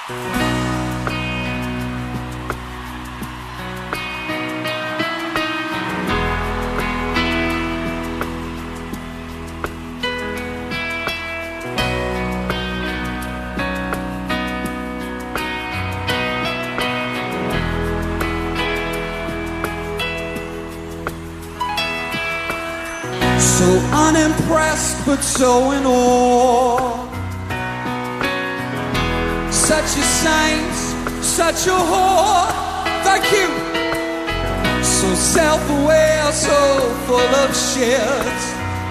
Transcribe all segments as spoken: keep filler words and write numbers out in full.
So unimpressed but so in awe. Such a saint, such a whore. Thank you. So self-aware, so full of shit.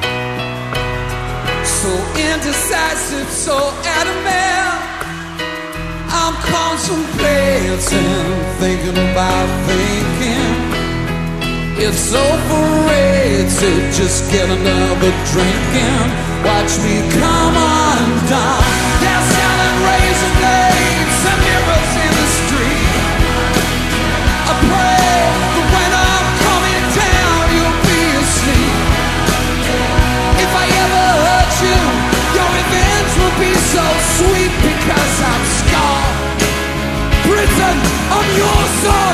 So indecisive, so adamant. I'm contemplating, thinking about thinking. It's overrated, just get another drink and watch me come undone. They're selling razor blades and mirrors in the street. I pray that when I'm coming down, you'll be asleep. If I ever hurt you, your revenge will be so sweet because I'm scarred. Britain, I'm your son.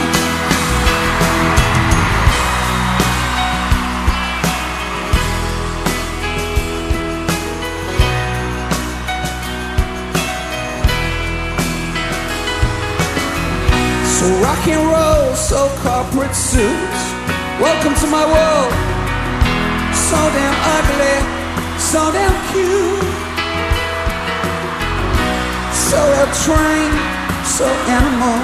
So rock and roll, so corporate suits. Welcome to my world. So damn ugly, so damn cute. So well-trained, so animal.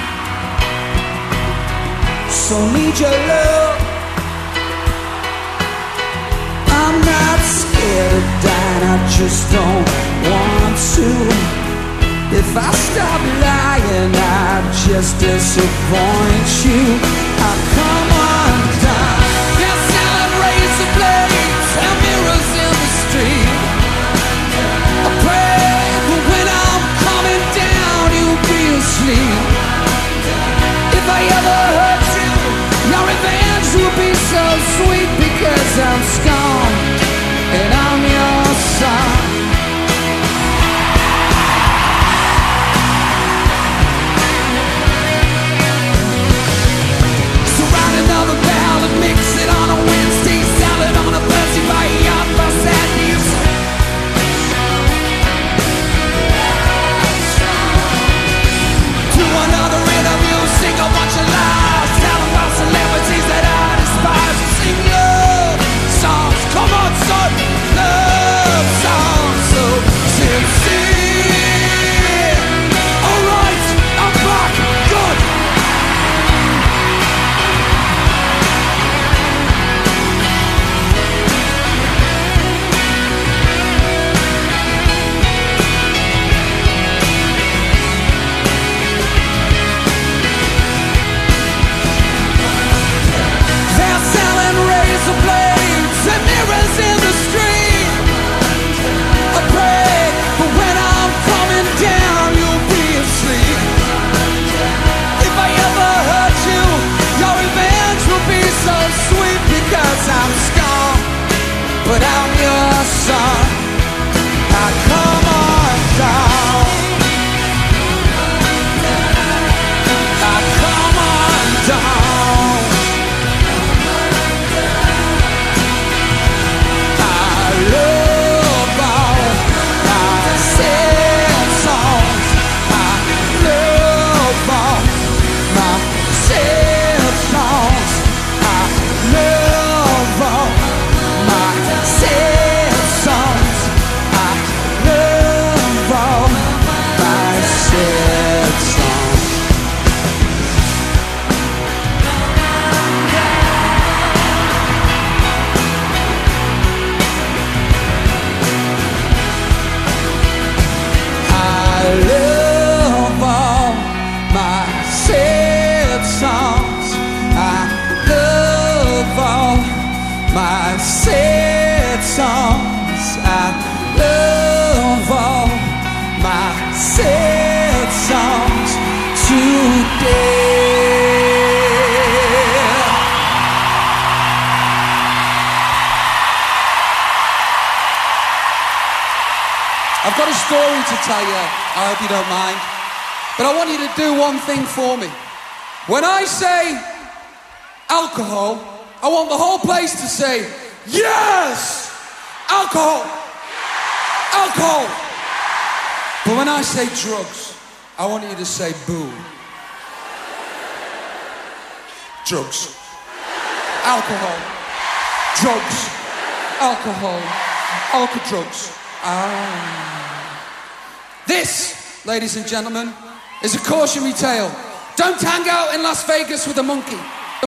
So need your love. I'm not scared of dying, I just don't want to. If I stop lying, I just disappoint you. I come undone. They're selling razor blades and mirrors in the street. I pray that when I'm coming down, you'll be asleep. If I ever hurt you, your revenge will be so sweet because I'm scorned and I'm your son. Another barrel and mix it on a Wednesday salad on a Thursday by a yacht for sad news. Do another interview, sing a bunch of lies, tell about celebrities that I despise. Sing love songs, come on son, love songs so sincere. Alright, I'm back, good. Blades and mirrors in the street. I pray, but when I'm coming down, you'll be asleep. If I ever hurt you, your revenge will be so sweet because I'm scorned, but I'm your son. I come on down. I come on down. I've got a story to tell you, I hope you don't mind. But I want you to do one thing for me. When I say alcohol, I want the whole place to say, yes! Alcohol! Alcohol! But when I say drugs, I want you to say boo. Drugs. Alcohol. Drugs. Alcohol. Alcohol drugs. Ah. This, ladies and gentlemen, is a cautionary tale. Don't hang out in Las Vegas with a monkey.